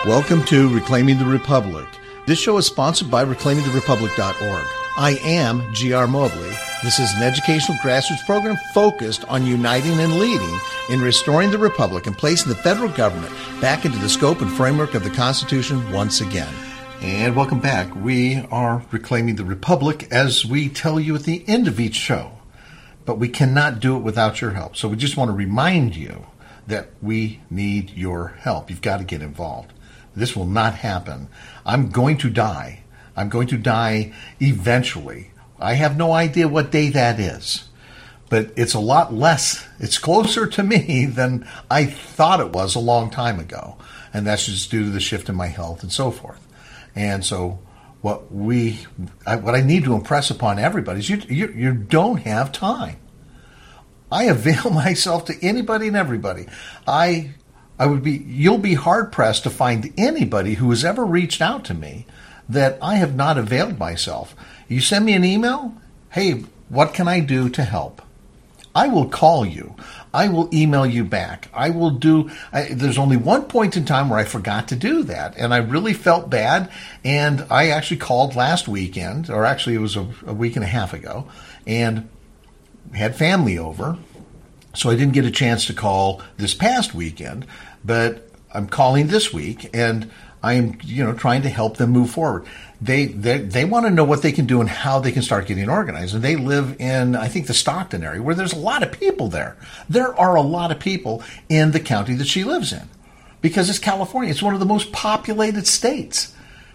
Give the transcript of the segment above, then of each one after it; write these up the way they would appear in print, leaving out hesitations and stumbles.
Welcome to Reclaiming the Republic. This show is sponsored by reclaimingtherepublic.org. I am G.R. Mobley. This is an educational grassroots program focused on uniting and leading in restoring the Republic and placing the federal government back into the scope and framework of the Constitution once again. And welcome back. We are Reclaiming the Republic, as we tell you at the end of each show. But we cannot do it without your help. So we just want to remind you that we need your help. You've got to get involved. This will not happen. I'm going to die. I'm going to die eventually. I have no idea what day that is. But it's a lot less. It's closer to me than I thought it was a long time ago. And that's just due to the shift in my health and so forth. And so what I need to impress upon everybody is you don't have time. I avail myself to anybody and everybody. You'll be hard pressed to find anybody who has ever reached out to me that I have not availed myself. You send me an email, hey, what can I do to help? I will call you. I will email you back. There's only one point in time where I forgot to do that, and I really felt bad, and I actually called last weekend, or actually it was a week and a half ago, and had family over. So I didn't get a chance to call this past weekend, but I'm calling this week, and I'm trying to help them move forward. They want to know what they can do and how they can start getting organized. And they live in, I think, the Stockton area, where there's a lot of people there. There are a lot of people in the county that she lives in, because it's California. It's one of the most populated states.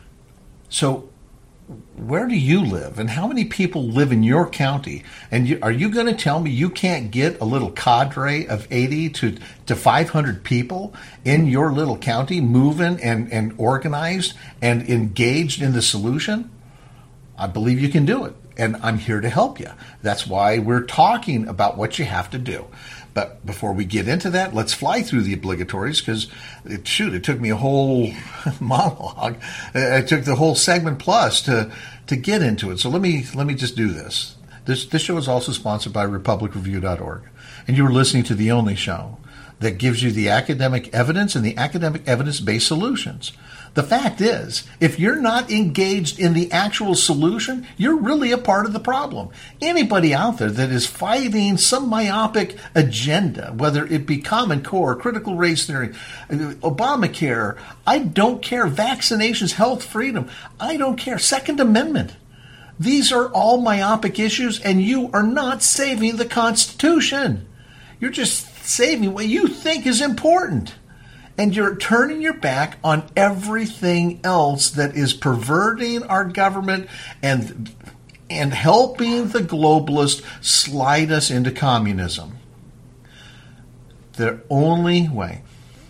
So where do you live, and how many people live in your county? And are you going to tell me you can't get a little cadre of 80 to 500 people in your little county moving and organized and engaged in the solution? I believe you can do it, and I'm here to help you. That's why we're talking about what you have to do. But before we get into that, let's fly through the obligatories, because it took me a whole monologue. It took the whole segment plus to get into it. So let me just do this. This show is also sponsored by republicreview.org. And you are listening to the only show that gives you the academic evidence and the academic evidence-based solutions. The fact is, if you're not engaged in the actual solution, you're really a part of the problem. Anybody out there that is fighting some myopic agenda, whether it be Common Core, critical race theory, Obamacare, I don't care, vaccinations, health freedom, I don't care, Second Amendment. These are all myopic issues, and you are not saving the Constitution. You're just saving what you think is important. And you're turning your back on everything else that is perverting our government and helping the globalists slide us into communism. The only way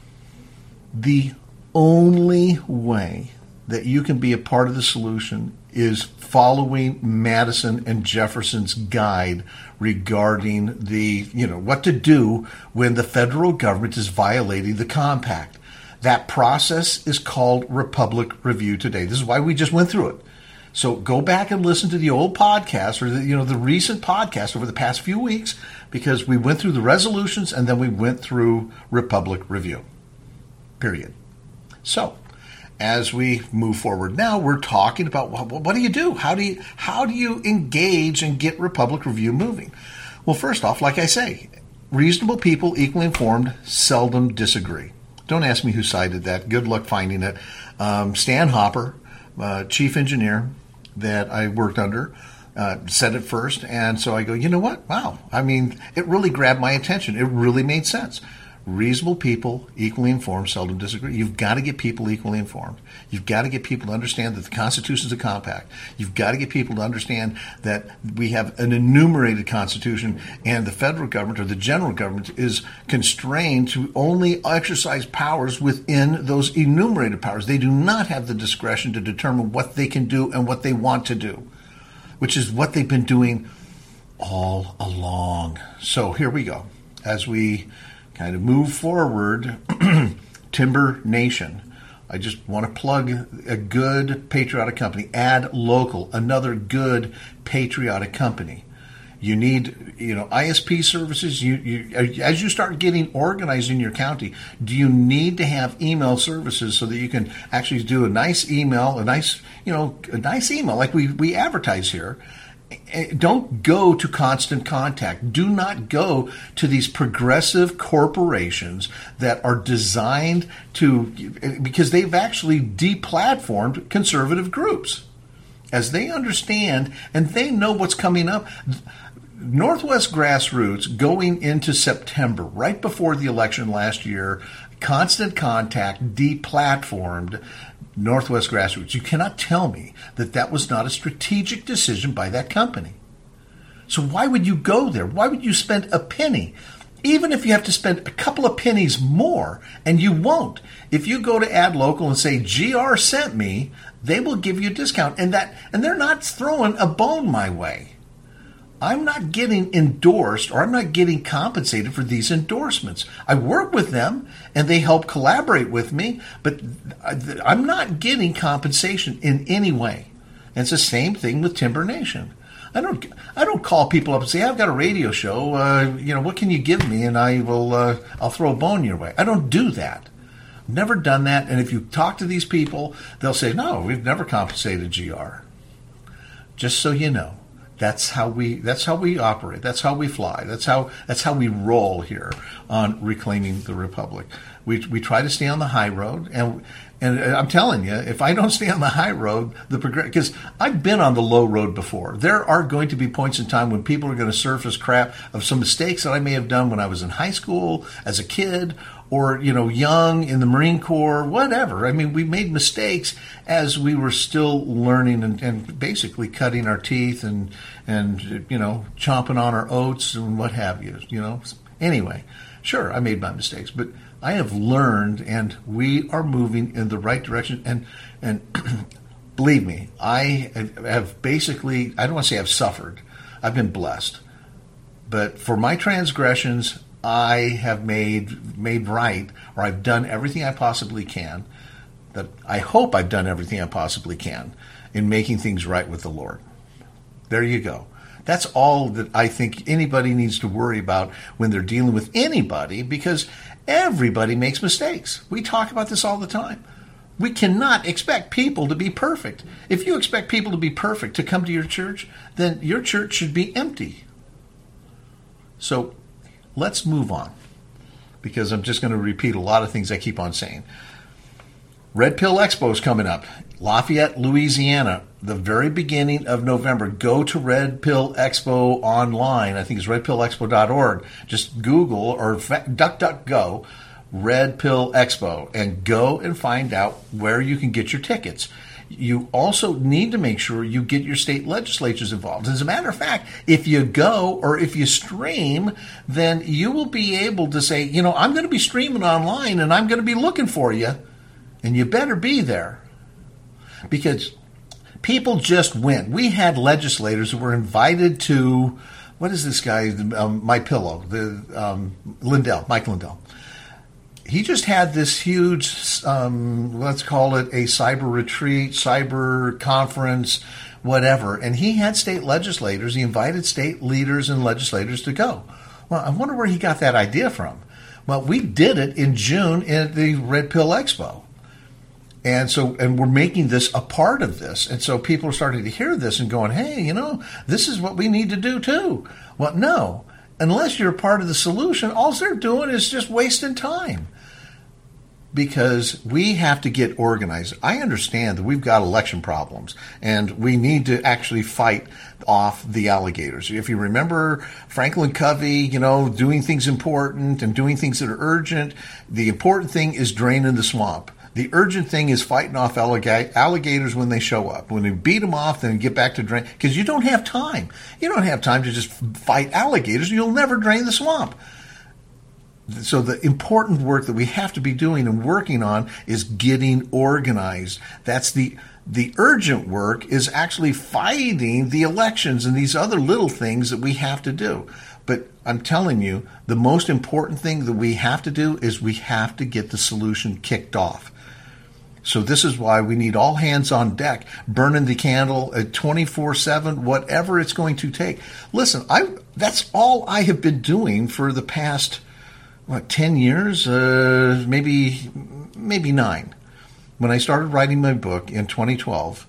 that you can be a part of the solution is following Madison and Jefferson's guide regarding what to do when the federal government is violating the compact. That process is called Republic Review Today. This is why we just went through it. So go back and listen to the old podcast, or the recent podcast over the past few weeks, because we went through the resolutions and then we went through Republic Review. Period. So as we move forward now, we're talking about what do you do? How do you engage and get Republic Review moving? Well, first off, like I say, reasonable people, equally informed, seldom disagree. Don't ask me who cited that. Good luck finding it. Stan Hopper, chief engineer that I worked under, said it first. And so I go, you know what? Wow. I mean, it really grabbed my attention. It really made sense. Reasonable people, equally informed, seldom disagree. You've got to get people equally informed. You've got to get people to understand that the Constitution is a compact. You've got to get people to understand that we have an enumerated Constitution, and the federal government or the general government is constrained to only exercise powers within those enumerated powers. They do not have the discretion to determine what they can do and what they want to do, which is what they've been doing all along. So here we go. As we kind of move forward, Timber Nation. I just want to plug a good patriotic company, Ad Local, another good patriotic company. You need, ISP services. As you start getting organized in your county, do you need to have email services so that you can actually do a nice email, a nice email like we advertise here? Don't go to Constant Contact. Do not go to these progressive corporations that are designed because they've actually deplatformed conservative groups. As they understand and they know what's coming up. Northwest Grassroots going into September, right before the election last year, Constant Contact deplatformed Northwest Grassroots. You cannot tell me that was not a strategic decision by that company. So why would you go there? Why would you spend a penny? Even if you have to spend a couple of pennies more, and you won't. If you go to AdLocal and say, GR sent me, they will give you a discount. And they're not throwing a bone my way. I'm not getting endorsed or I'm not getting compensated for these endorsements. I work with them and they help collaborate with me, but I'm not getting compensation in any way. And it's the same thing with Timber Nation. I don't call people up and say, I've got a radio show. What can you give me? And I'll throw a bone your way. I don't do that. I've never done that. And if you talk to these people, they'll say, no, we've never compensated GR. Just so you know. That's how we operate. That's how we fly. That's how we roll here on Reclaiming the Republic. We try to stay on the high road, and I'm telling you, if I don't stay on the high road, because I've been on the low road before. There are going to be points in time when people are going to surface crap of some mistakes that I may have done when I was in high school, as a kid, or young in the Marine Corps, whatever. I mean, we made mistakes as we were still learning and basically cutting our teeth and chomping on our oats and what have you. Anyway, sure, I made my mistakes, but I have learned, and we are moving in the right direction. And believe me, I have basically, I don't want to say I've suffered. I've been blessed, but for my transgressions, I have made right, or I've done everything I possibly can. That I hope I've done everything I possibly can in making things right with the Lord. There you go. That's all that I think anybody needs to worry about when they're dealing with anybody, because everybody makes mistakes. We talk about this all the time. We cannot expect people to be perfect. If you expect people to be perfect to come to your church, then your church should be empty. So let's move on, because I'm just going to repeat a lot of things I keep on saying. Red Pill Expo is coming up. Lafayette, Louisiana, the very beginning of November. Go to Red Pill Expo online. I think it's redpillexpo.org. Just Google or DuckDuckGo Red Pill Expo and go and find out where you can get your tickets. You also need to make sure you get your state legislatures involved. As a matter of fact, if you go or if you stream, then you will be able to say, I'm going to be streaming online and I'm going to be looking for you, and you better be there. Because people just went. We had legislators who were invited to, what is this guy, My Pillow, Mike Lindell. He just had this huge, let's call it a cyber retreat, cyber conference, whatever. And he had state legislators. He invited state leaders and legislators to go. Well, I wonder where he got that idea from. Well, we did it in June at the Red Pill Expo. And we're making this a part of this. And so people are starting to hear this and going, hey, this is what we need to do too. Well, no. Unless you're part of the solution, all they're doing is just wasting time. Because we have to get organized. I understand that we've got election problems, and we need to actually fight off the alligators. If you remember Franklin Covey, doing things important and doing things that are urgent, the important thing is draining the swamp. The urgent thing is fighting off alligators when they show up. When you beat them off, then get back to drain. Because you don't have time. You don't have time to just fight alligators. You'll never drain the swamp. So the important work that we have to be doing and working on is getting organized. That's the urgent work, is actually fighting the elections and these other little things that we have to do. But I'm telling you, the most important thing that we have to do is we have to get the solution kicked off. So this is why we need all hands on deck, burning the candle at 24/7, whatever it's going to take. Listen, that's all I have been doing for the past, 10 years, maybe 9. When I started writing my book in 2012,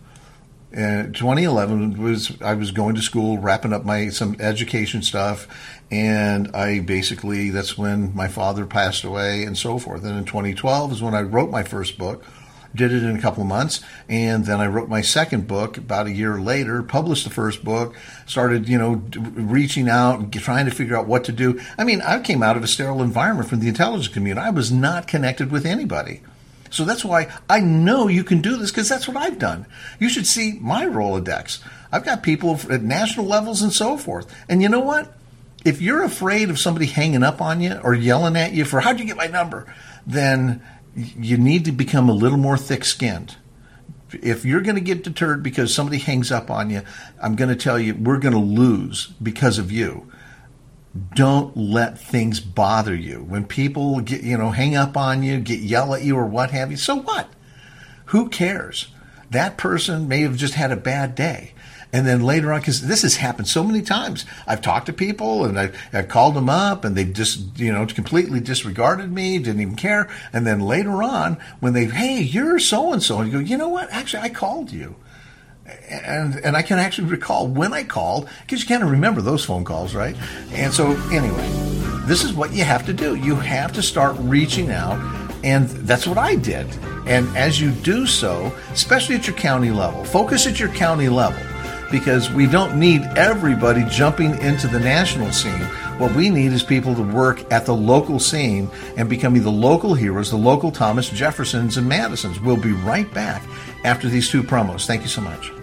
2011 I was going to school, wrapping up some education stuff, and that's when my father passed away and so forth. And in 2012 is when I wrote my first book. Did it in a couple of months, and then I wrote my second book about a year later, published the first book, started, reaching out and trying to figure out what to do. I mean, I came out of a sterile environment from the intelligence community. I was not connected with anybody. So that's why I know you can do this, because that's what I've done. You should see my Rolodex. I've got people at national levels and so forth. And you know what? If you're afraid of somebody hanging up on you or yelling at you for, how'd you get my number? Then you need to become a little more thick-skinned. If you're going to get deterred because somebody hangs up on you, I'm going to tell you, we're going to lose because of you. Don't let things bother you. When people get, hang up on you, yell at you or what have you, so what? Who cares? That person may have just had a bad day. And then later on, because this has happened so many times, I've talked to people and I've called them up and they just, completely disregarded me, didn't even care. And then later on, when hey, you're so-and-so, and you go, you know what? Actually, I called you. And I can actually recall when I called, because you kind of remember those phone calls, right? And so anyway, this is what you have to do. You have to start reaching out, and that's what I did. And as you do so, especially at your county level, focus at your county level, because we don't need everybody jumping into the national scene. What we need is people to work at the local scene and becoming the local heroes, the local Thomas Jeffersons and Madisons. We'll be right back after these 2 promos. Thank you so much.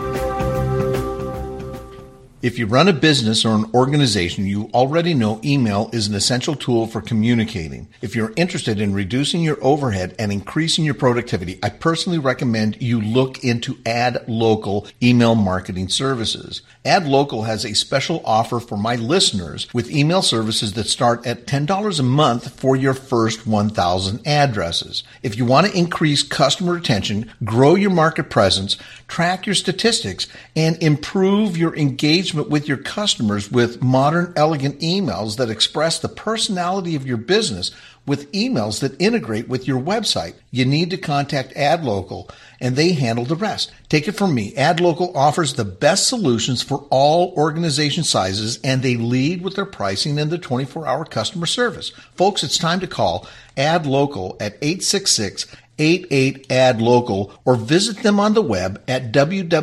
If you run a business or an organization, you already know email is an essential tool for communicating. If you're interested in reducing your overhead and increasing your productivity, I personally recommend you look into AdLocal email marketing services. AdLocal has a special offer for my listeners with email services that start at $10 a month for your first 1,000 addresses. If you want to increase customer retention, grow your market presence, track your statistics, and improve your engagement with your customers with modern, elegant emails that express the personality of your business with emails that integrate with your website, you need to contact AdLocal, and they handle the rest. Take it from me. AdLocal offers the best solutions for all organization sizes, and they lead with their pricing and the 24-hour customer service. Folks, it's time to call AdLocal at 866-88-ADLOCAL or visit them on the web at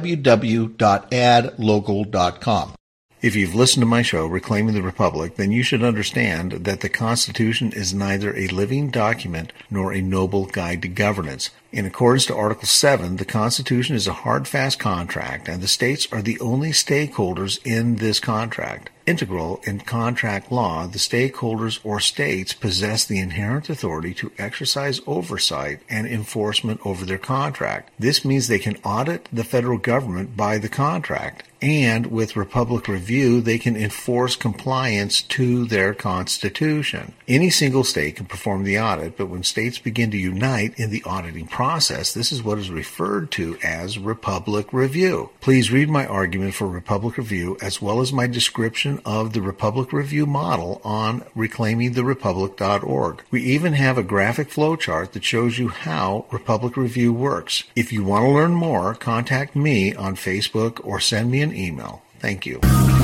www.adlocal.com. If you've listened to my show, Reclaiming the Republic, then you should understand that the Constitution is neither a living document nor a noble guide to governance. In accordance to Article 7, the Constitution is a hard, fast contract, and the states are the only stakeholders in this contract. Integral in contract law, the stakeholders or states possess the inherent authority to exercise oversight and enforcement over their contract. This means they can audit the federal government by the contract, and with Republic Review, they can enforce compliance to their Constitution. Any single state can perform the audit, but when states begin to unite in the auditing process, this is what is referred to as Republic Review. Please read my argument for Republic Review as well as my description of the Republic Review model on reclaimingtherepublic.org. We even have a graphic flowchart that shows you how Republic Review works. If you want to learn more, contact me on Facebook or send me an email. Thank you.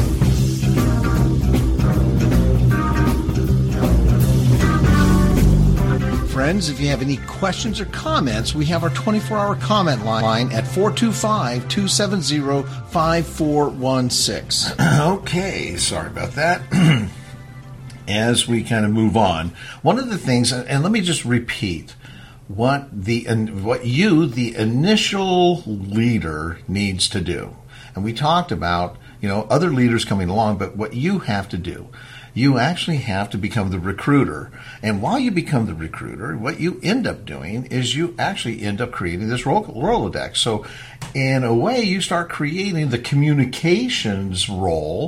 Friends, if you have any questions or comments, we have our 24-hour comment line at 425-270-5416. Okay, sorry about that. As we kind of move on, one of the things, and let me just repeat, what you, the initial leader, needs to do. And we talked about, other leaders coming along, but what you have to do. You actually have to become the recruiter. And while you become the recruiter, what you end up doing is you actually end up creating this Rolodex. So in a way, you start creating the communications role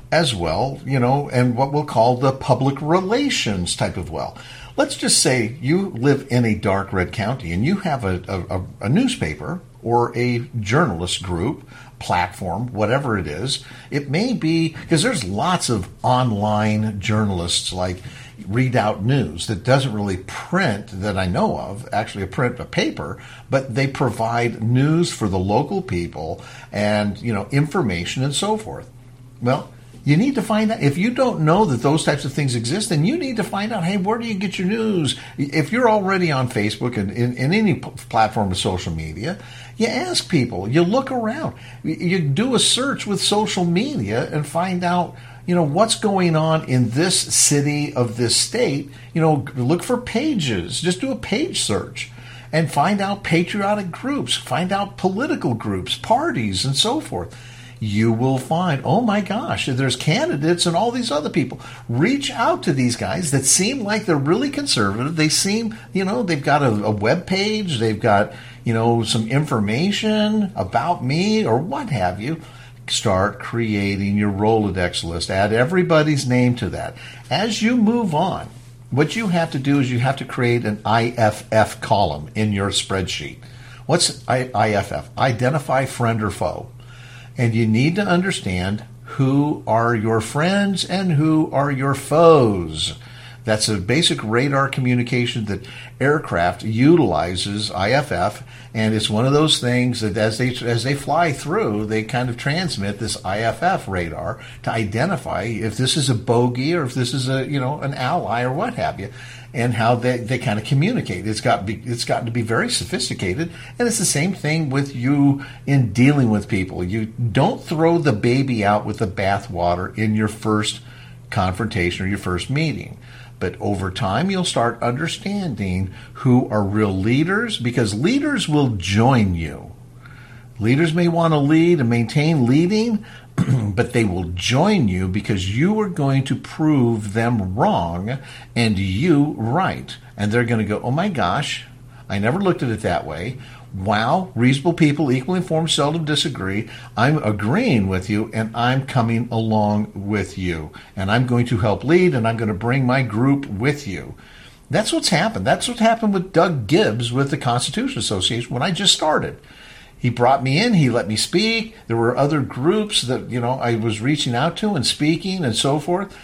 as well, and what we'll call the public relations type of well. Let's just say you live in a dark red county and you have a newspaper or a journalist group, platform, whatever it is. It may be, because there's lots of online journalists like Read Out News that doesn't really print that I know of, actually a paper, but they provide news for the local people and, information and so forth. Well, you need to find out. If you don't know that those types of things exist, then you need to find out, hey, where do you get your news? If you're already on Facebook and in any platform of social media, you ask people, you look around, you do a search with social media and find out, what's going on in this city of this state. Look for pages. Just do a page search and find out patriotic groups, find out political groups, parties, and so forth. You will find, oh my gosh, there's candidates and all these other people. Reach out to these guys that seem like they're really conservative. They seem, they've got a web page, they've got, some information about me or what have you. Start creating your Rolodex list. Add everybody's name to that. As you move on, what you have to do is you have to create an IFF column in your spreadsheet. What's IFF? Identify friend or foe. And you need to understand who are your friends and who are your foes. That's a basic radar communication that aircraft utilizes, IFF, and it's one of those things that as they fly through, they kind of transmit this IFF radar to identify if this is a bogey or if this is an ally or what have you, and how they kind of communicate. It's gotten to be very sophisticated, and it's the same thing with you in dealing with people. You don't throw the baby out with the bathwater in your first confrontation or your first meeting. But over time, you'll start understanding who are real leaders, because leaders will join you. Leaders may want to lead and maintain leading, but they will join you because you are going to prove them wrong and you right. And they're going to go, oh my gosh, I never looked at it that way. Wow, reasonable people, equally informed, seldom disagree. I'm agreeing with you, and I'm coming along with you. And I'm going to help lead, and I'm going to bring my group with you. That's what's happened. That's what happened with Doug Gibbs with the Constitution Association when I just started. He brought me in. He let me speak. There were other groups that, I was reaching out to and speaking and so forth.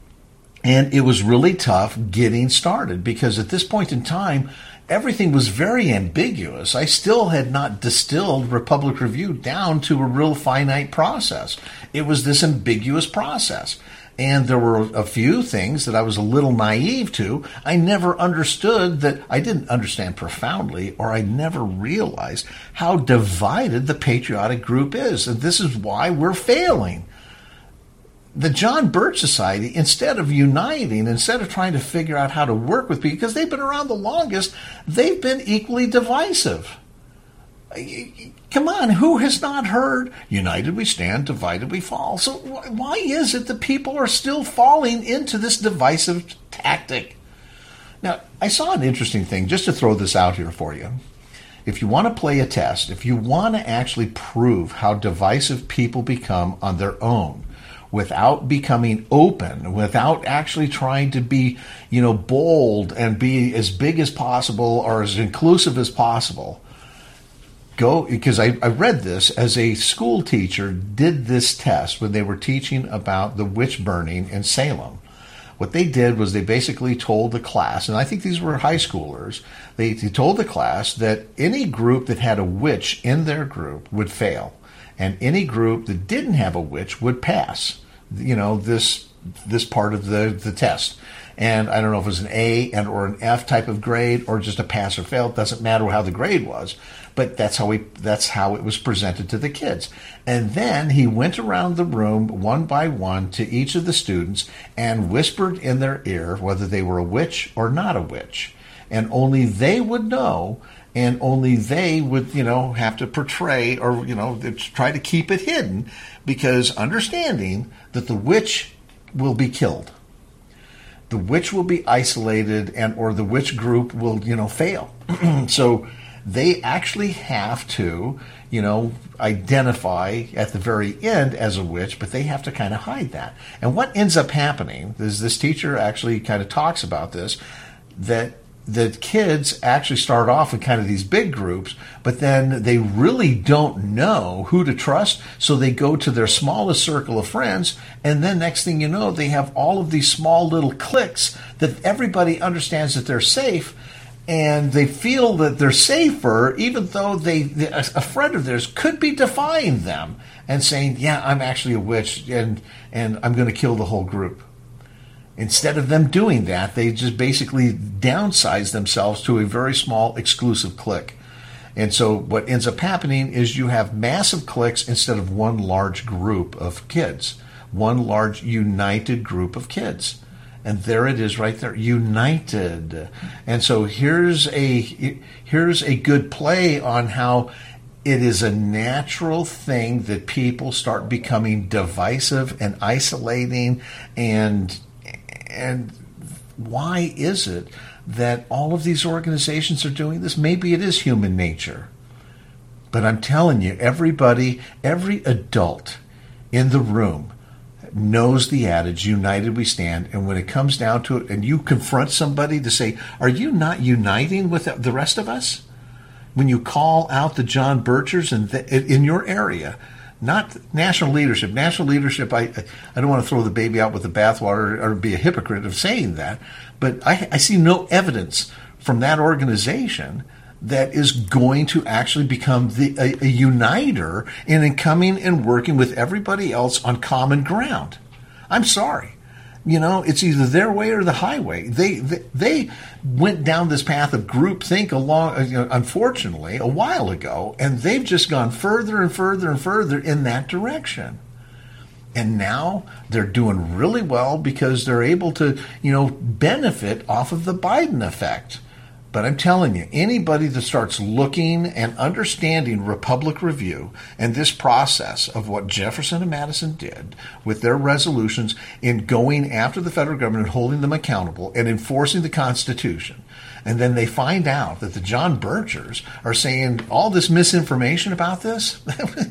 And it was really tough getting started because at this point in time, everything was very ambiguous. I still had not distilled Republic Review down to a real finite process. It was this ambiguous process. And there were a few things that I was a little naive to. I never understood that. I didn't understand profoundly, or I never realized how divided the patriotic group is. And this is why we're failing. The John Birch Society, instead of uniting, instead of trying to figure out how to work with people, because they've been around the longest, they've been equally divisive. Come on, who has not heard, united we stand, divided we fall? So why is it that people are still falling into this divisive tactic? Now, I saw an interesting thing, just to throw this out here for you. If you want to play a test, if you want to actually prove how divisive people become on their own, without becoming open, without actually trying to be, bold and be as big as possible or as inclusive as possible, go, because I read this as a school teacher did this test when they were teaching about the witch burning in Salem. What they did was they basically told the class, and I think these were high schoolers, they told the class that any group that had a witch in their group would fail. And any group that didn't have a witch would pass, this part of the test. And I don't know if it was an A or an F type of grade or just a pass or fail. It doesn't matter how the grade was, but that's how it was presented to the kids. And then he went around the room one by one to each of the students and whispered in their ear whether they were a witch or not a witch. And only they would know, and only they would, have to portray or, try to keep it hidden, because understanding that the witch will be killed. The witch will be isolated, or the witch group will, fail. So they actually have to, identify at the very end as a witch, but they have to kind of hide that. And what ends up happening is this teacher actually kind of talks about this, that the kids actually start off in kind of these big groups, but then they really don't know who to trust, so they go to their smallest circle of friends, and then next thing you know, they have all of these small little cliques that everybody understands that they're safe, and they feel that they're safer, even though a friend of theirs could be defying them and saying, yeah, I'm actually a witch, and I'm going to kill the whole group. Instead of them doing that, they just basically downsize themselves to a very small, exclusive clique. And so what ends up happening is you have massive cliques instead of one large group of kids, one large united group of kids. And there it is right there, united. And so here's a good play on how it is a natural thing that people start becoming divisive and isolating. And why is it that all of these organizations are doing this? Maybe it is human nature. But I'm telling you, everybody, every adult in the room knows the adage, united we stand. And when it comes down to it, and you confront somebody to say, are you not uniting with the rest of us? When you call out the John Birchers in your area, not national leadership. National leadership, I don't want to throw the baby out with the bathwater or be a hypocrite of saying that, but I see no evidence from that organization that is going to actually become a uniter in coming and working with everybody else on common ground. I'm sorry. It's either their way or the highway. They went down this path of groupthink unfortunately, a while ago, and they've just gone further and further and further in that direction. And now they're doing really well because they're able to, benefit off of the Biden effect. But I'm telling you, anybody that starts looking and understanding Republic Review and this process of what Jefferson and Madison did with their resolutions in going after the federal government and holding them accountable and enforcing the Constitution, and then they find out that the John Birchers are saying all this misinformation about this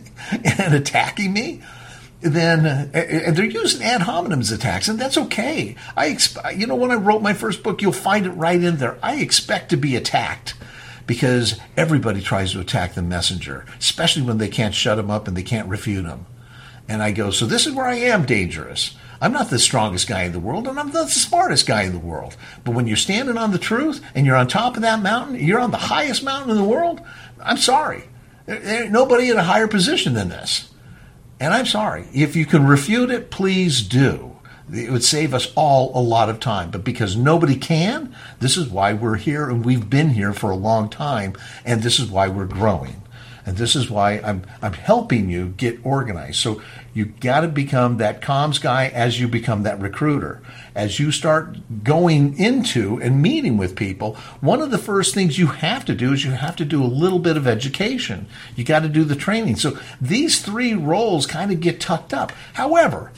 and attacking me, then and they're using ad hominems attacks, and that's okay. When I wrote my first book, you'll find it right in there. I expect to be attacked because everybody tries to attack the messenger, especially when they can't shut him up and they can't refute him. And I go, so this is where I am dangerous. I'm not the strongest guy in the world, and I'm not the smartest guy in the world. But when you're standing on the truth and you're on top of that mountain, you're on the highest mountain in the world, I'm sorry. There ain't nobody in a higher position than this. And I'm sorry, if you can refute it, please do. It would save us all a lot of time. But because nobody can, this is why we're here, and we've been here for a long time, and this is why we're growing. And this is why I'm helping you get organized. So you got to become that comms guy as you become that recruiter. As you start going into and meeting with people, one of the first things you have to do is you have to do a little bit of education. You got to do the training. So these three roles kind of get tucked up. However,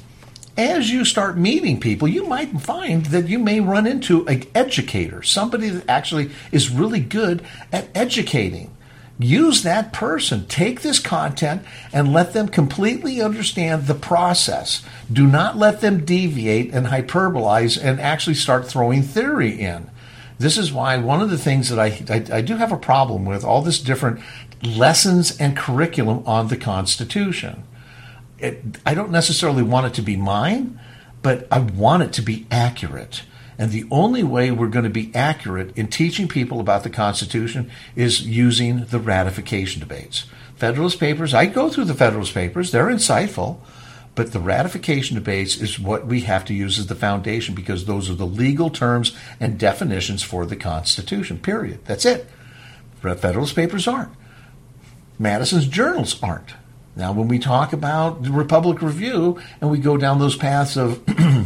as you start meeting people, you might find that you may run into an educator, somebody that actually is really good at educating. Use that person. Take this content and let them completely understand the process. Do not let them deviate and hyperbolize and actually start throwing theory in. This is why one of the things that I do have a problem with, all this different lessons and curriculum on the Constitution. I don't necessarily want it to be mine, but I want it to be accurate. And the only way we're going to be accurate in teaching people about the Constitution is using the ratification debates. Federalist Papers, I go through the Federalist Papers. They're insightful. But the ratification debates is what we have to use as the foundation because those are the legal terms and definitions for the Constitution, period. That's it. Federalist Papers aren't. Madison's journals aren't. Now, when we talk about the Republic Review and we go down those paths of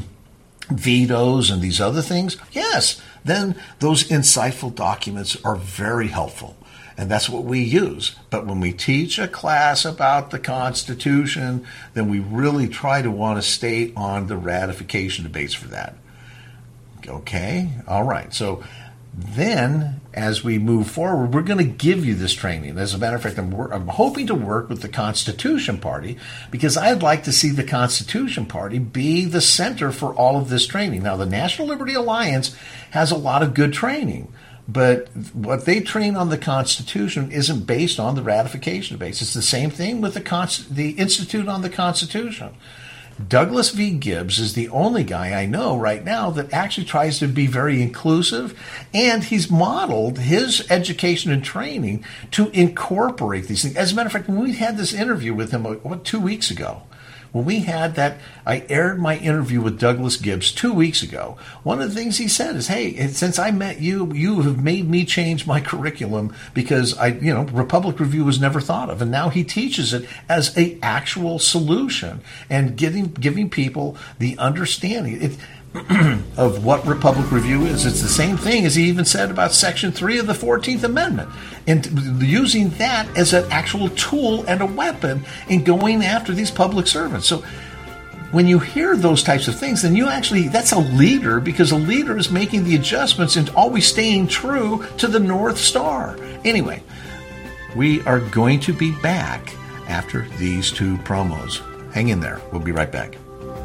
vetoes and these other things, yes, then those insightful documents are very helpful. And that's what we use. But when we teach a class about the Constitution, then we really try to want to stay on the ratification debates for that. Okay? All right. So Then, as we move forward, we're going to give you this training. As a matter of fact, I'm hoping to work with the Constitution Party because I'd like to see the Constitution Party be the center for all of this training. Now, the National Liberty Alliance has a lot of good training, but what they train on the Constitution isn't based on the ratification base. It's the same thing with the Institute on the Constitution. Douglas V. Gibbs is the only guy I know right now that actually tries to be very inclusive, and he's modeled his education and training to incorporate these things. As a matter of fact, when we had this interview with him 2 weeks ago, when we had that, I aired my interview with Douglas Gibbs 2 weeks ago. One of the things he said is, hey, since I met you, you have made me change my curriculum because Republic Review was never thought of. And now he teaches it as an actual solution and giving people the understanding of what Republic Review is. It's the same thing as he even said about Section 3 of the 14th Amendment, and using that as an actual tool and a weapon in going after these public servants. So when you hear those types of things, then that's a leader, because a leader is making the adjustments and always staying true to the North Star. Anyway, we are going to be back after these two promos. Hang in there. We'll be right back.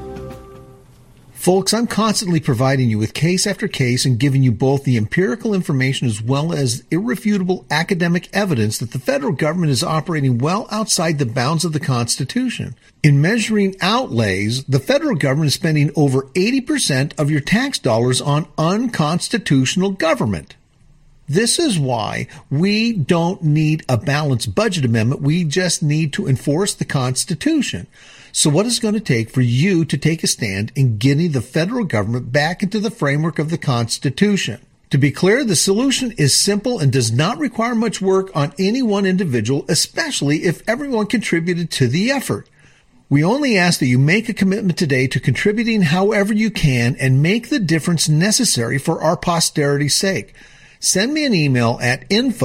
Folks, I'm constantly providing you with case after case and giving you both the empirical information as well as irrefutable academic evidence that the federal government is operating well outside the bounds of the Constitution. In measuring outlays, the federal government is spending over 80% of your tax dollars on unconstitutional government. This is why we don't need a balanced budget amendment. We just need to enforce the Constitution. So what is it going to take for you to take a stand in getting the federal government back into the framework of the Constitution? To be clear, the solution is simple and does not require much work on any one individual, especially if everyone contributed to the effort. We only ask that you make a commitment today to contributing however you can and make the difference necessary for our posterity's sake. Send me an email at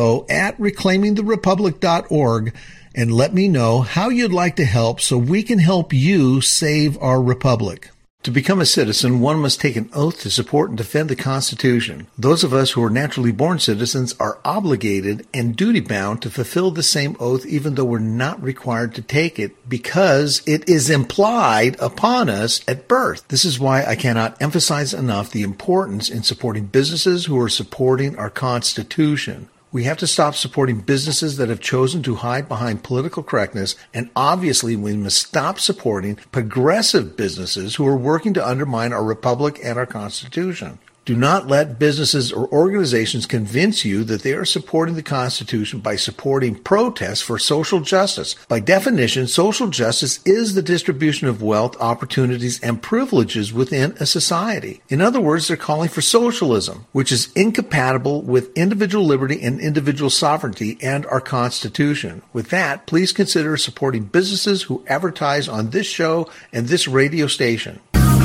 info@reclaimingtherepublic.org and let me know how you'd like to help so we can help you save our republic. To become a citizen, one must take an oath to support and defend the Constitution. Those of us who are naturally born citizens are obligated and duty-bound to fulfill the same oath even though we're not required to take it because it is implied upon us at birth. This is why I cannot emphasize enough the importance in supporting businesses who are supporting our Constitution. We have to stop supporting businesses that have chosen to hide behind political correctness, and obviously we must stop supporting progressive businesses who are working to undermine our republic and our Constitution. Do not let businesses or organizations convince you that they are supporting the Constitution by supporting protests for social justice. By definition, social justice is the distribution of wealth, opportunities, and privileges within a society. In other words, they're calling for socialism, which is incompatible with individual liberty and individual sovereignty and our Constitution. With that, please consider supporting businesses who advertise on this show and this radio station.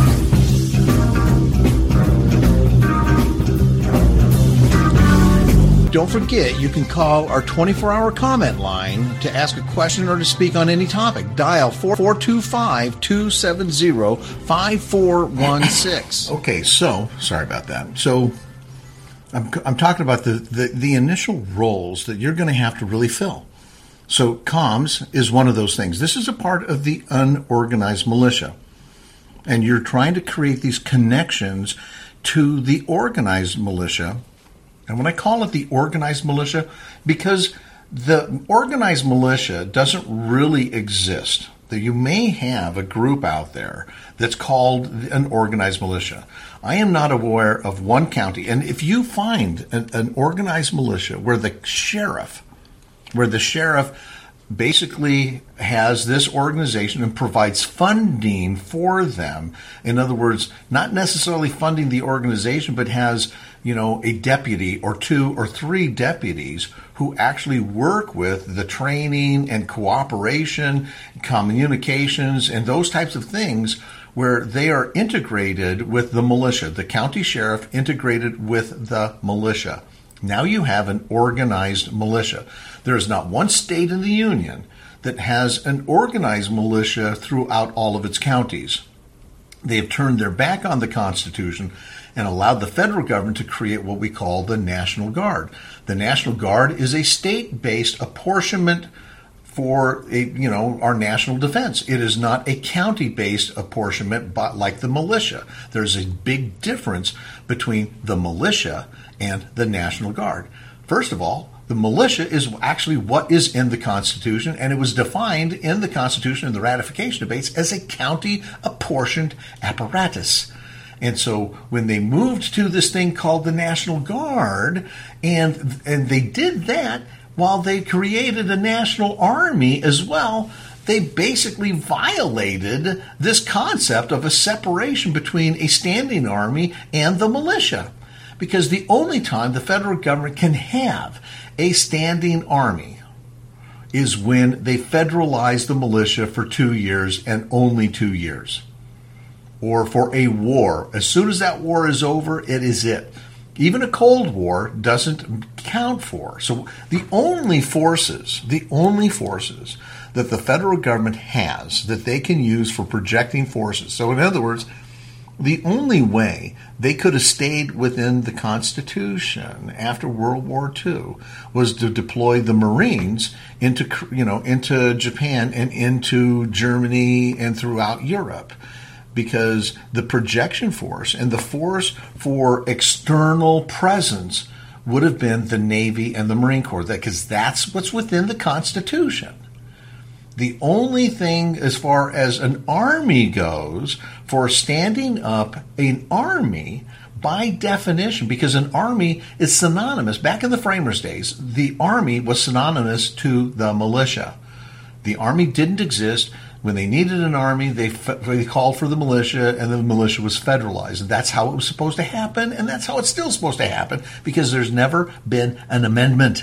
Don't forget, you can call our 24-hour comment line to ask a question or to speak on any topic. Dial 425-270-5416. Okay, so, sorry about that. So, I'm talking about the initial roles that you're going to have to really fill. So, comms is one of those things. This is a part of the unorganized militia. And you're trying to create these connections to the organized militia. And when I call it the organized militia, because the organized militia doesn't really exist. That you may have a group out there that's called an organized militia. I am not aware of one county. And if you find an organized militia where the sheriff basically has this organization and provides funding for them. In other words, not necessarily funding the organization, but has, a deputy or 2 or 3 deputies who actually work with the training and cooperation, communications, and those types of things where they are integrated with the militia, the county sheriff integrated with the militia. Now you have an organized militia. There is not one state in the union that has an organized militia throughout all of its counties. They have turned their back on the Constitution and allowed the federal government to create what we call the National Guard. The National Guard is a state-based apportionment for our national defense. It is not a county-based apportionment like the militia. There's a big difference between the militia and the National Guard. First of all, the militia is actually what is in the Constitution, and it was defined in the Constitution in the ratification debates as a county apportioned apparatus. And so when they moved to this thing called the National Guard, and they did that while they created a national army as well, they basically violated this concept of a separation between a standing army and the militia. Because the only time the federal government can have a standing army is when they federalize the militia for 2 years and only 2 years. Or for a war. As soon as that war is over, it is it. Even a Cold War doesn't count for. So the only forces that the federal government has that they can use for projecting forces. So in other words, the only way they could have stayed within the Constitution after World War II was to deploy the Marines into Japan and into Germany and throughout Europe. Because the projection force and the force for external presence would have been the Navy and the Marine Corps, because that's what's within the Constitution. The only thing as far as an army goes, for standing up an army, by definition, because an army is synonymous, back in the framers' days, the army was synonymous to the militia. The army didn't exist. When they needed an army, they called for the militia, and the militia was federalized. And that's how it was supposed to happen, and that's how it's still supposed to happen, because there's never been an amendment.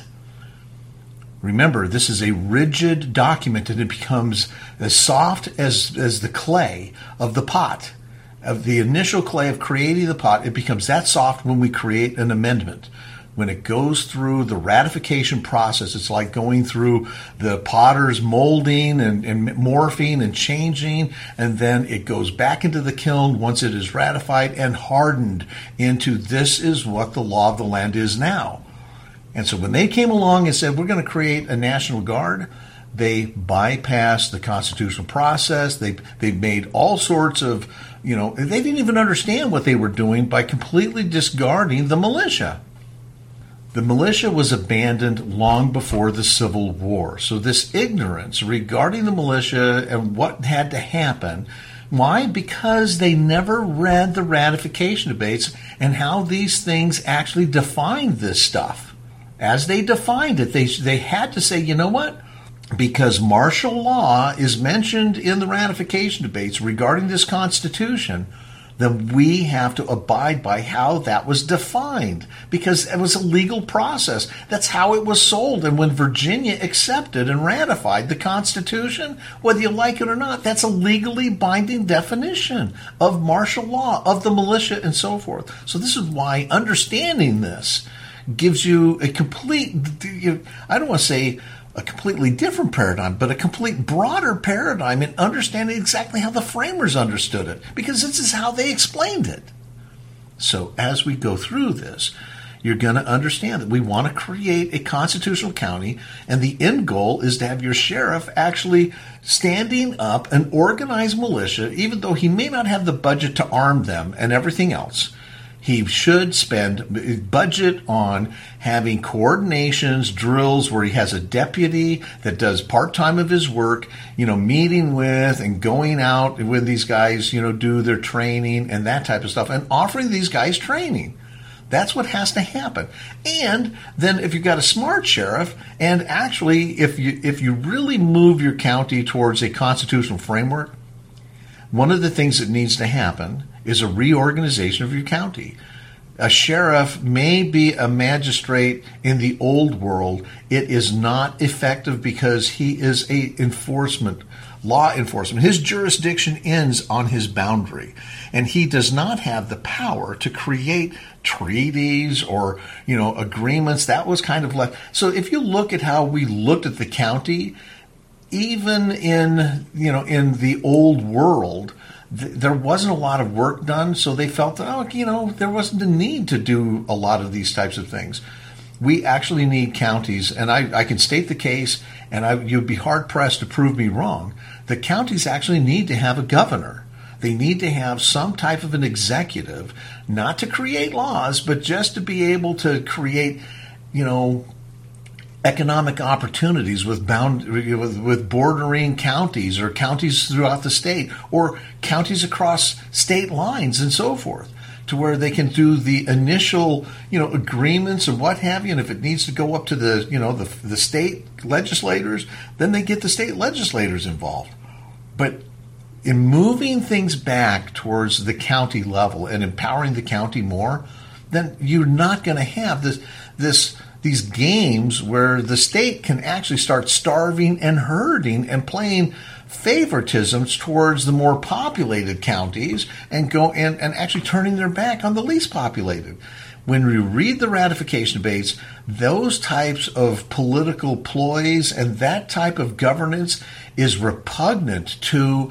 Remember, this is a rigid document, and it becomes as soft as the clay of the pot, of the initial clay of creating the pot. It becomes that soft when we create an amendment. When it goes through the ratification process, it's like going through the potter's molding and morphing and changing, and then it goes back into the kiln once it is ratified and hardened into this is what the law of the land is now. And so when they came along and said, we're going to create a National Guard, they bypassed the constitutional process. They made all sorts of, they didn't even understand what they were doing by completely discarding the militia. The militia was abandoned long before the Civil War. So this ignorance regarding the militia and what had to happen, why? Because they never read the ratification debates and how these things actually defined this stuff. As they defined it, they had to say, you know what? Because martial law is mentioned in the ratification debates regarding this Constitution, then we have to abide by how that was defined, because it was a legal process. That's how it was sold. And when Virginia accepted and ratified the Constitution, whether you like it or not, that's a legally binding definition of martial law, of the militia, and so forth. So this is why understanding this gives you a complete, I don't want to say a completely different paradigm, but a complete broader paradigm in understanding exactly how the framers understood it, because this is how they explained it. So as we go through this, you're going to understand that we want to create a constitutional county, and the end goal is to have your sheriff actually standing up an organized militia, even though he may not have the budget to arm them and everything else. He should spend budget on having coordinations, drills where he has a deputy that does part-time of his work, meeting with and going out when these guys, do their training and that type of stuff, and offering these guys training. That's what has to happen. And then if you've got a smart sheriff, and actually if you really move your county towards a constitutional framework, one of the things that needs to happen is a reorganization of your county. A sheriff may be a magistrate in the old world. It is not effective because he is law enforcement. His jurisdiction ends on his boundary, and he does not have the power to create treaties or, agreements. That was kind of left. So if you look at how we looked at the county, even in the old world, there wasn't a lot of work done, so they felt that, there wasn't a need to do a lot of these types of things. We actually need counties, and I can state the case, and you'd be hard-pressed to prove me wrong. The counties actually need to have a governor. They need to have some type of an executive, not to create laws, but just to be able to create, economic opportunities with bordering counties or counties throughout the state or counties across state lines and so forth, to where they can do the initial, agreements and what have you. And if it needs to go up to the state legislators, then they get the state legislators involved. But in moving things back towards the county level and empowering the county more, then you're not going to have these games where the state can actually start starving and herding and playing favoritisms towards the more populated counties and actually turning their back on the least populated. When we read the ratification debates, those types of political ploys and that type of governance is repugnant to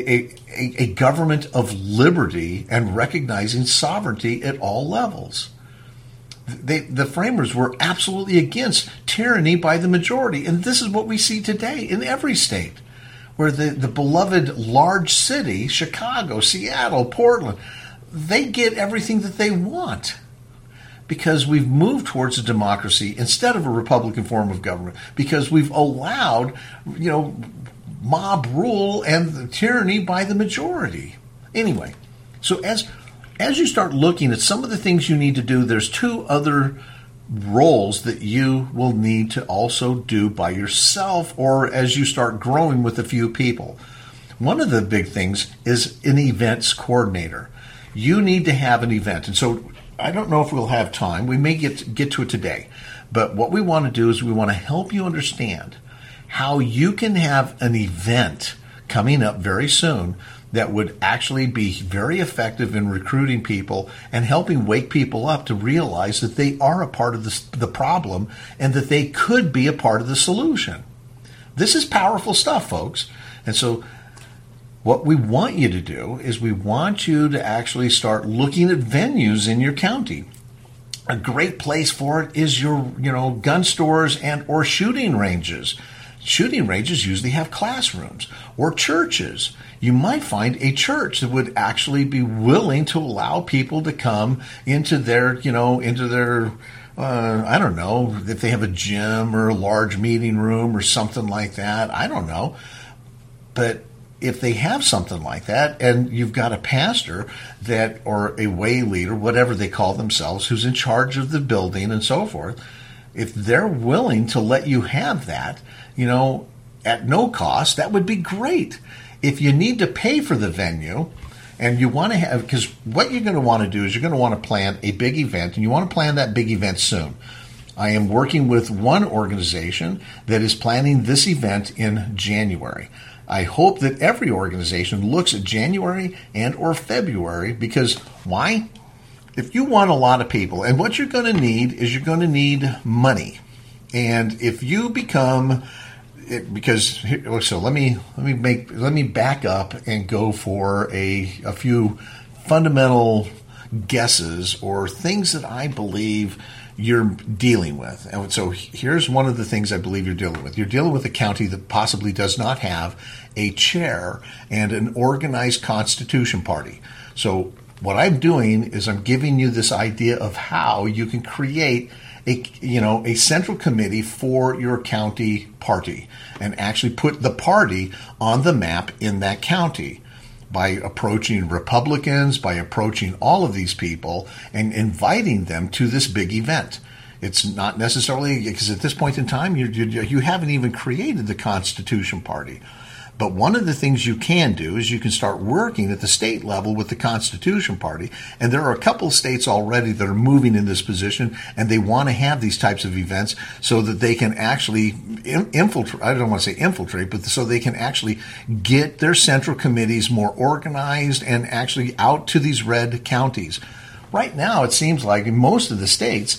a government of liberty and recognizing sovereignty at all levels. The framers were absolutely against tyranny by the majority, and this is what we see today in every state, where the beloved large city, Chicago, Seattle, Portland, they get everything that they want because we've moved towards a democracy instead of a Republican form of government, because we've allowed, mob rule and the tyranny by the majority. Anyway, so as you start looking at some of the things you need to do, there's two other roles that you will need to also do by yourself or as you start growing with a few people. One of the big things is an events coordinator. You need to have an event. And so I don't know if we'll have time. We may get to it today. But what we want to do is we want to help you understand how you can have an event coming up very soon that would actually be very effective in recruiting people and helping wake people up to realize that they are a part of the problem and that they could be a part of the solution. This is powerful stuff, folks. And so what we want you to do is we want you to actually start looking at venues in your county. A great place for it is your, gun stores and or shooting ranges. Shooting ranges usually have classrooms or churches. You might find a church that would actually be willing to allow people to come into their, I don't know, if they have a gym or a large meeting room or something like that. I don't know. But if they have something like that and you've got a pastor or a way leader, whatever they call themselves, who's in charge of the building and so forth, if they're willing to let you have that, at no cost, that would be great. If you need to pay for the venue and you want to have, because what you're going to want to do is you're going to want to plan a big event, and you want to plan that big event soon. I am working with one organization that is planning this event in January. I hope that every organization looks at January and or February, because why? If you want a lot of people, and what you're going to need is you're going to need money. And if you become so let me back up and go for a few fundamental guesses or things that I believe you're dealing with. And so here's one of the things I believe you're dealing with. You're dealing with a county that possibly does not have a chair and an organized constitution party. So what I'm doing is I'm giving you this idea of how you can create a central committee for your county party and actually put the party on the map in that county by approaching Republicans, by approaching all of these people and inviting them to this big event. It's not necessarily, because at this point in time, you haven't even created the Constitution Party. But one of the things you can do is you can start working at the state level with the Constitution Party. And there are a couple of states already that are moving in this position, and they want to have these types of events so that they can actually infiltrate, I don't want to say infiltrate, but so they can actually get their central committees more organized and actually out to these red counties. Right now, it seems like in most of the states,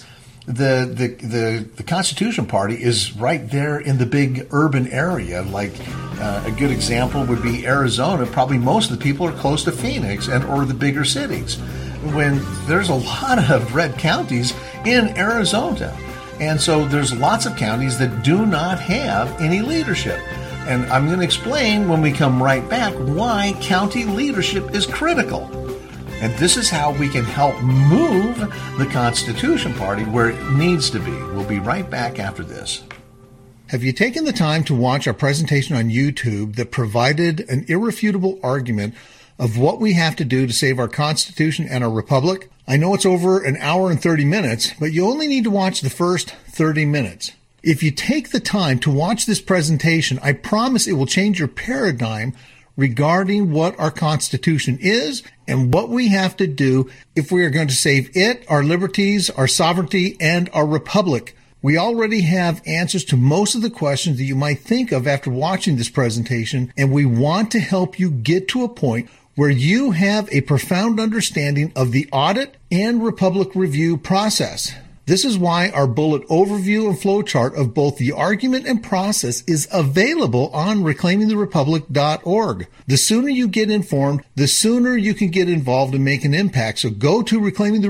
the Constitution Party is right there in the big urban area. Like a good example would be Arizona. Probably most of the people are close to Phoenix or the bigger cities. When there's a lot of red counties in Arizona. And so there's lots of counties that do not have any leadership. And I'm going to explain when we come right back why county leadership is critical. And this is how we can help move the Constitution Party where it needs to be. We'll be right back after this. Have you taken the time to watch our presentation on YouTube that provided an irrefutable argument of what we have to do to save our Constitution and our Republic? I know it's over an hour and 30 minutes, but you only need to watch the first 30 minutes. If you take the time to watch this presentation, I promise it will change your paradigm regarding what our Constitution is and what we have to do if we are going to save it, our liberties, our sovereignty, and our republic. We already have answers to most of the questions that you might think of after watching this presentation, and we want to help you get to a point where you have a profound understanding of the audit and Republic review process. This is why our bullet overview and flowchart of both the argument and process is available on reclaimingtherepublic.org. The sooner you get informed, the sooner you can get involved and make an impact. So go to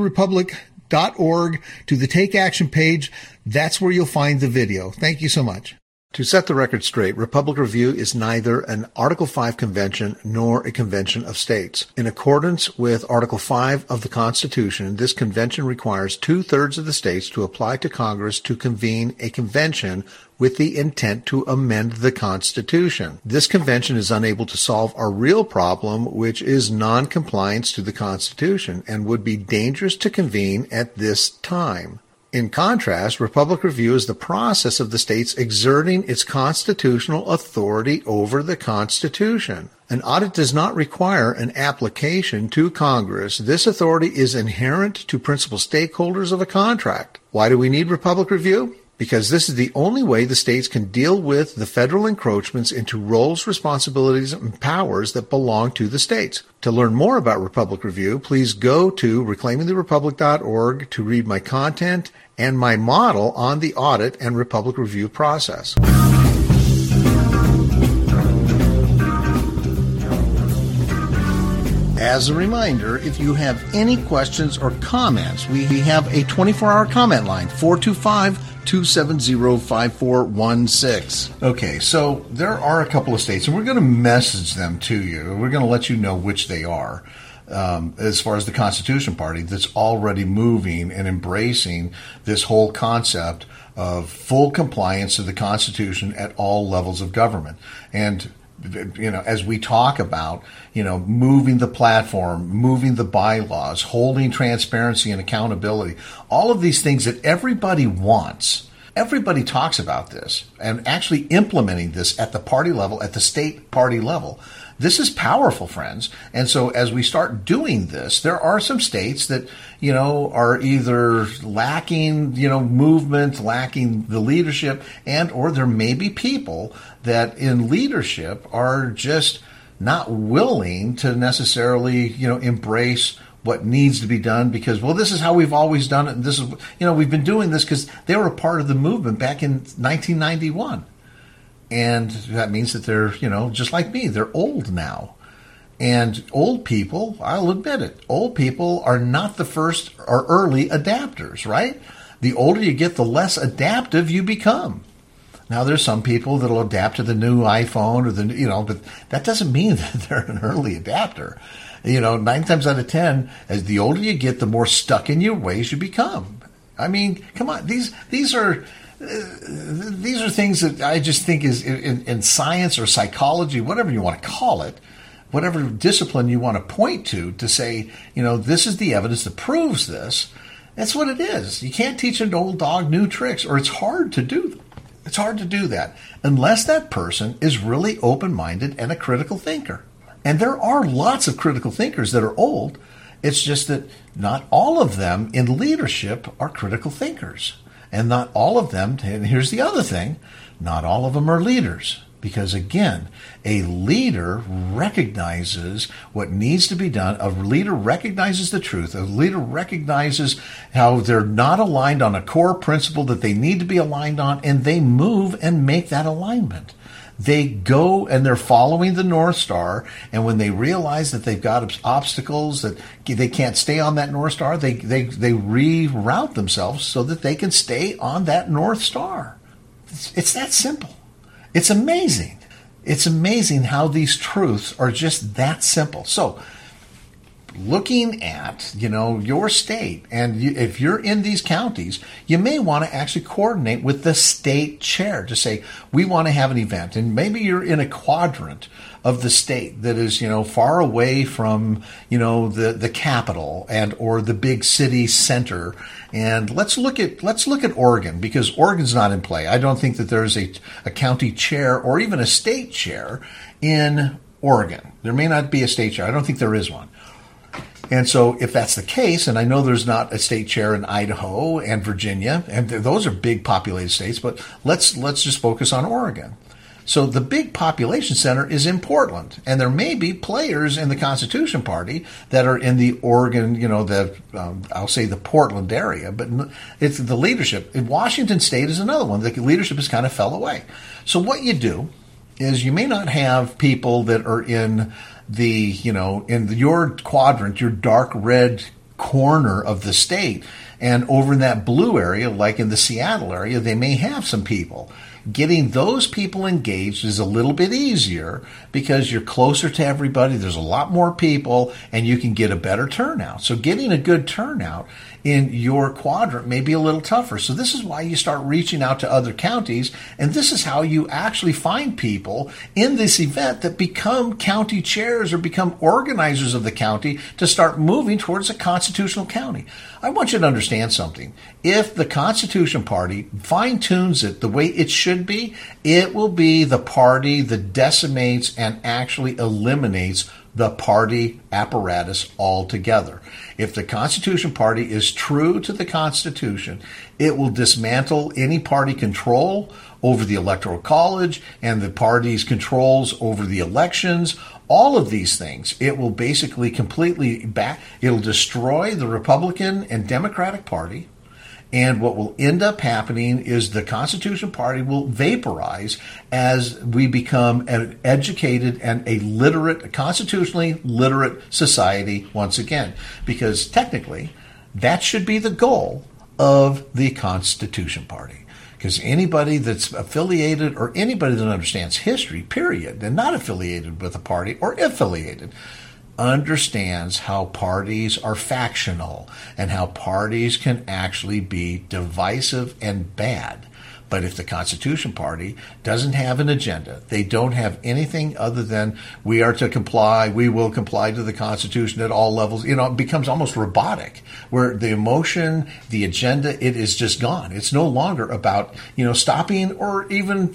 reclaimingtherepublic.org to the Take Action page. That's where you'll find the video. Thank you so much. To set the record straight, Republic Review is neither an Article 5 convention nor a convention of states. In accordance with Article 5 of the Constitution, this convention requires 2/3 of the states to apply to Congress to convene a convention with the intent to amend the Constitution. This convention is unable to solve our real problem, which is non-compliance to the Constitution, and would be dangerous to convene at this time. In contrast, Republic Review is the process of the states exerting its constitutional authority over the Constitution. An audit does not require an application to Congress. This authority is inherent to principal stakeholders of a contract. Why do we need Republic Review? Because this is the only way the states can deal with the federal encroachments into roles, responsibilities, and powers that belong to the states. To learn more about Republic Review, please go to reclaimingtherepublic.org to read my content and my model on the audit and Republic Review process. As a reminder, if you have any questions or comments, we have a 24-hour comment line, 425-270-5416. Okay, so there are a couple of states, and we're going to message them to you. We're going to let you know which they are. As far as the Constitution Party, that's already moving and embracing this whole concept of full compliance to the Constitution at all levels of government. And as we talk about, moving the platform, moving the bylaws, holding transparency and accountability, all of these things that everybody wants. Everybody talks about this and actually implementing this at the party level, at the state party level. This is powerful, friends. And so as we start doing this, there are some states that, are either lacking, movement, lacking the leadership, or there may be people that in leadership are just not willing to necessarily, embrace what needs to be done because, this is how we've always done it. And this is, we've been doing this because they were a part of the movement back in 1991. And that means that they're, just like me, they're old now. And old people, I'll admit it, old people are not the first or early adapters, right? The older you get, the less adaptive you become. Now, there's some people that'll adapt to the new iPhone or but that doesn't mean that they're an early adapter. 9 times out of 10, as the older you get, the more stuck in your ways you become. I mean, come on, these are things that I just think is in science or psychology, whatever you want to call it, whatever discipline you want to point to say, this is the evidence that proves this. That's what it is. You can't teach an old dog new tricks, or it's hard to do. It's hard to do that unless that person is really open-minded and a critical thinker. And there are lots of critical thinkers that are old. It's just that not all of them in leadership are critical thinkers. And not all of them, and here's the other thing, not all of them are leaders. Because again, a leader recognizes what needs to be done. A leader recognizes the truth. A leader recognizes how they're not aligned on a core principle that they need to be aligned on, and they move and make that alignment. They go and they're following the North Star, and when they realize that they've got obstacles, that they can't stay on that North Star, they reroute themselves so that they can stay on that North Star. It's that simple. It's amazing. It's amazing how these truths are just that simple. So, looking at, your state, and if you're in these counties, you may want to actually coordinate with the state chair to say, we want to have an event. And maybe you're in a quadrant of the state that is, far away from, the capital and or the big city center. And let's look at Oregon, because Oregon's not in play. I don't think that there's a county chair or even a state chair in Oregon. There may not be a state chair. I don't think there is one. And so if that's the case, and I know there's not a state chair in Idaho and Virginia, and those are big populated states, but let's just focus on Oregon. So the big population center is in Portland, and there may be players in the Constitution Party that are in the Oregon, I'll say the Portland area, but it's the leadership. In Washington State is another one. The leadership has kind of fell away. So what you do is you may not have people that are in in your quadrant, your dark red corner of the state, and over in that blue area, like in the Seattle area, they may have some people. Getting those people engaged is a little bit easier because you're closer to everybody. There's a lot more people, and you can get a better turnout. So getting a good turnout in your quadrant may be a little tougher. So this is why you start reaching out to other counties, and this is how you actually find people in this event that become county chairs or become organizers of the county to start moving towards a constitutional county. I want you to understand something. If the Constitution Party fine-tunes it the way it should be, it will be the party that decimates and actually eliminates the party apparatus altogether. If the Constitution Party is true to the Constitution, it will dismantle any party control over the Electoral College and the party's controls over the elections. All of these things, it will basically completely it'll destroy the Republican and Democratic Party. And what will end up happening is the Constitution Party will vaporize as we become an educated and a literate, constitutionally literate society once again. Because technically, that should be the goal of the Constitution Party. Because anybody that's affiliated or anybody that understands history, period, and not affiliated with a party or affiliated, understands how parties are factional and how parties can actually be divisive and bad. But if the Constitution Party doesn't have an agenda, they don't have anything other than we are to comply, we will comply to the Constitution at all levels, it becomes almost robotic, where the emotion, the agenda, it is just gone. It's no longer about, stopping or even,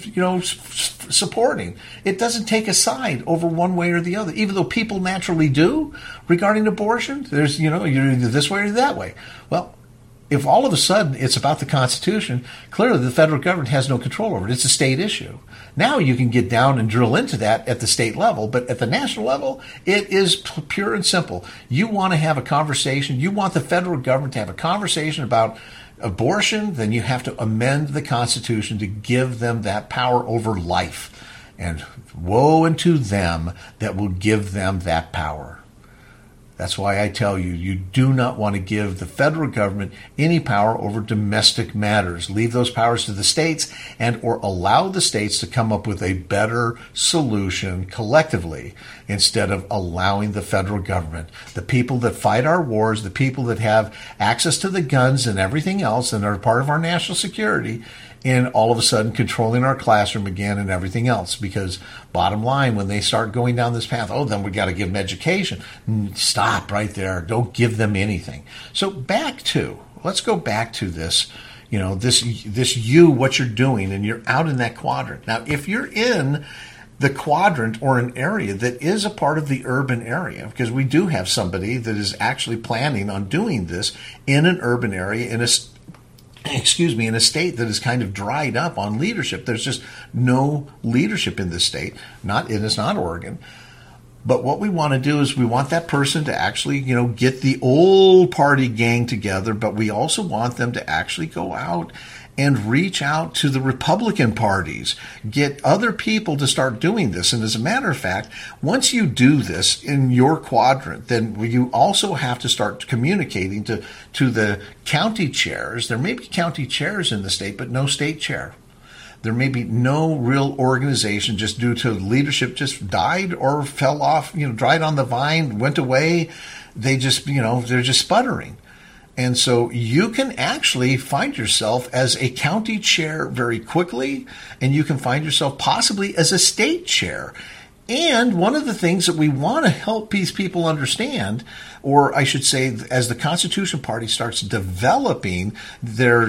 supporting. It doesn't take a side over one way or the other, even though people naturally do regarding abortion. There's, you're either this way or that way. Well, if all of a sudden it's about the Constitution, clearly the federal government has no control over it. It's a state issue. Now you can get down and drill into that at the state level, but at the national level, it is pure and simple. You want to have a conversation, you want the federal government to have a conversation about abortion, then you have to amend the Constitution to give them that power over life. And woe unto them that will give them that power. That's why I tell you, you do not want to give the federal government any power over domestic matters. Leave those powers to the states and or allow the states to come up with a better solution collectively instead of allowing the federal government. The people that fight our wars, the people that have access to the guns and everything else and are part of our national security, in all of a sudden controlling our classroom again and everything else. Because bottom line, when they start going down this path, then we got to give them education. Stop right there. Don't give them anything. So let's go back to this, what you're doing, and you're out in that quadrant. Now, if you're in the quadrant or an area that is a part of the urban area, because we do have somebody that is actually planning on doing this in an urban area, in a excuse me, in a state that is kind of dried up on leadership. There's just no leadership in this state. It's not Oregon. But what we want to do is we want that person to actually, get the old party gang together, but we also want them to actually go out and reach out to the Republican parties, get other people to start doing this. And as a matter of fact, once you do this in your quadrant, then you also have to start communicating to the county chairs. There may be county chairs in the state, but no state chair. There may be no real organization just due to leadership just died or fell off, dried on the vine, went away. They just, they're just sputtering. And so you can actually find yourself as a county chair very quickly, and you can find yourself possibly as a state chair. And one of the things that we want to help these people understand, or I should say, as the Constitution Party starts developing their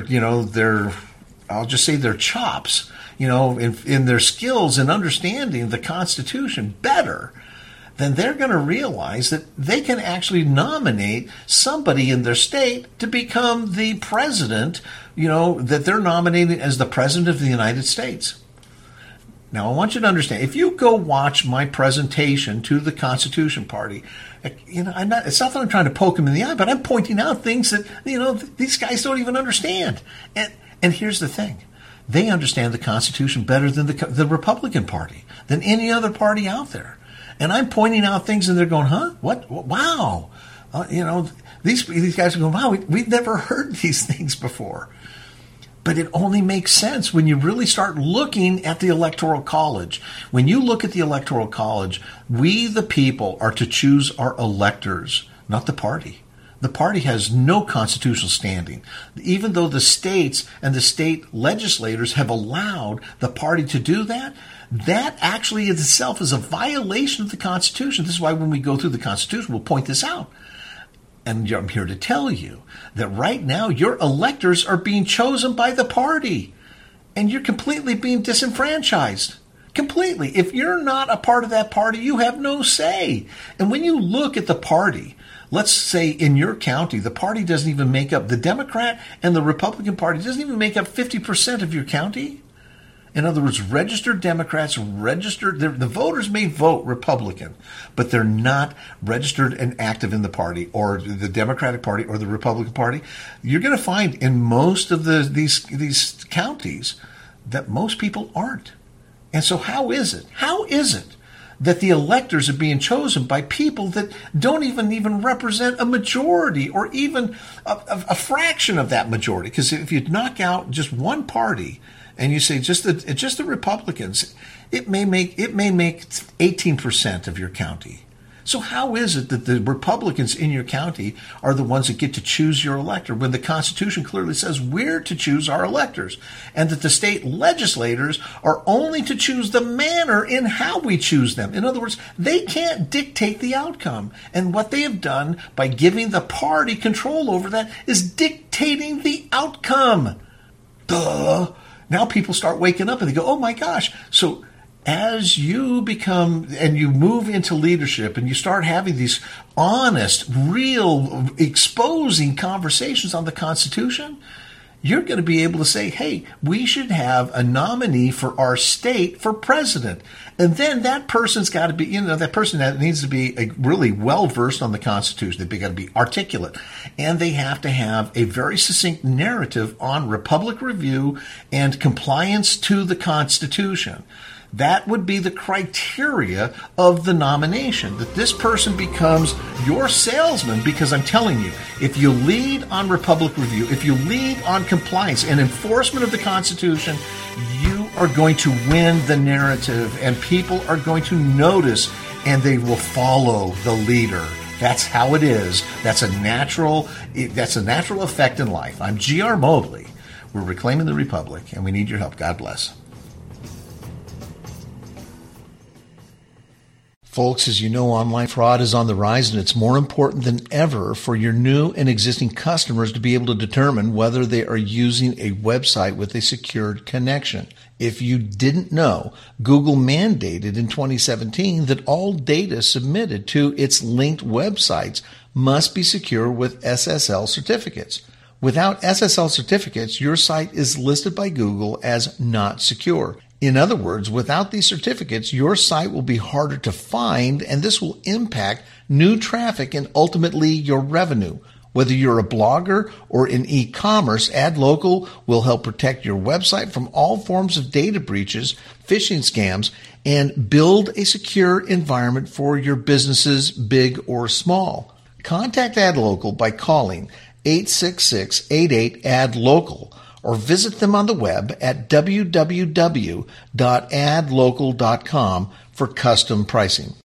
I'll just say their chops, in their skills in understanding the Constitution better, then they're going to realize that they can actually nominate somebody in their state to become the president, that they're nominating as the president of the United States. Now, I want you to understand, if you go watch my presentation to the Constitution Party, it's not that I'm trying to poke them in the eye, but I'm pointing out things that, these guys don't even understand. And here's the thing. They understand the Constitution better than the Republican Party, than any other party out there. And I'm pointing out things and they're going, huh? What? Wow. These guys are going, wow, we've never heard these things before. But it only makes sense when you really start looking at the Electoral College. When you look at the Electoral College, we, the people, are to choose our electors, not the party. The party has no constitutional standing. Even though the states and the state legislators have allowed the party to do that, that actually in itself is a violation of the Constitution. This is why when we go through the Constitution, we'll point this out. And I'm here to tell you that right now your electors are being chosen by the party, and you're completely being disenfranchised. Completely. If you're not a part of that party, you have no say. And when you look at the party, let's say in your county, the party doesn't even make up, the Democrat and the Republican Party doesn't even make up 50% of your county. In other words, registered Democrats, the voters may vote Republican, but they're not registered and active in the party or the Democratic Party or the Republican Party. You're going to find in most of these counties that most people aren't. And so how is it that the electors are being chosen by people that don't even represent a majority or even a fraction of that majority? Because if you knock out just one party and you say just the Republicans, it may make 18% of your county. So how is it that the Republicans in your county are the ones that get to choose your elector when the Constitution clearly says we're to choose our electors, and that the state legislators are only to choose the manner in how we choose them? In other words, they can't dictate the outcome. And what they have done by giving the party control over that is dictating the outcome. Duh. Now people start waking up and they go, oh my gosh. So as you become and you move into leadership and you start having these honest, real, exposing conversations on the Constitution, you're going to be able to say, hey, we should have a nominee for our state for president. And then that person's got to be, that person that needs to be really well-versed on the Constitution. They've got to be articulate. And they have to have a very succinct narrative on Republic review and compliance to the Constitution. That would be the criteria of the nomination, that this person becomes your salesman, because I'm telling you, if you lead on Republic review, if you lead on compliance and enforcement of the Constitution, you are going to win the narrative, and people are going to notice, and they will follow the leader. That's how it is. That's a natural effect in life. I'm G.R. Mobley. We're reclaiming the Republic, and we need your help. God bless. Folks, as you know, online fraud is on the rise, and it's more important than ever for your new and existing customers to be able to determine whether they are using a website with a secured connection. If you didn't know, Google mandated in 2017 that all data submitted to its linked websites must be secure with SSL certificates. Without SSL certificates, your site is listed by Google as not secure. In other words, without these certificates, your site will be harder to find, and this will impact new traffic and ultimately your revenue. Whether you're a blogger or in e-commerce, AdLocal will help protect your website from all forms of data breaches, phishing scams, and build a secure environment for your businesses, big or small. Contact AdLocal by calling 866-88-ADLOCAL or visit them on the web at www.adlocal.com for custom pricing.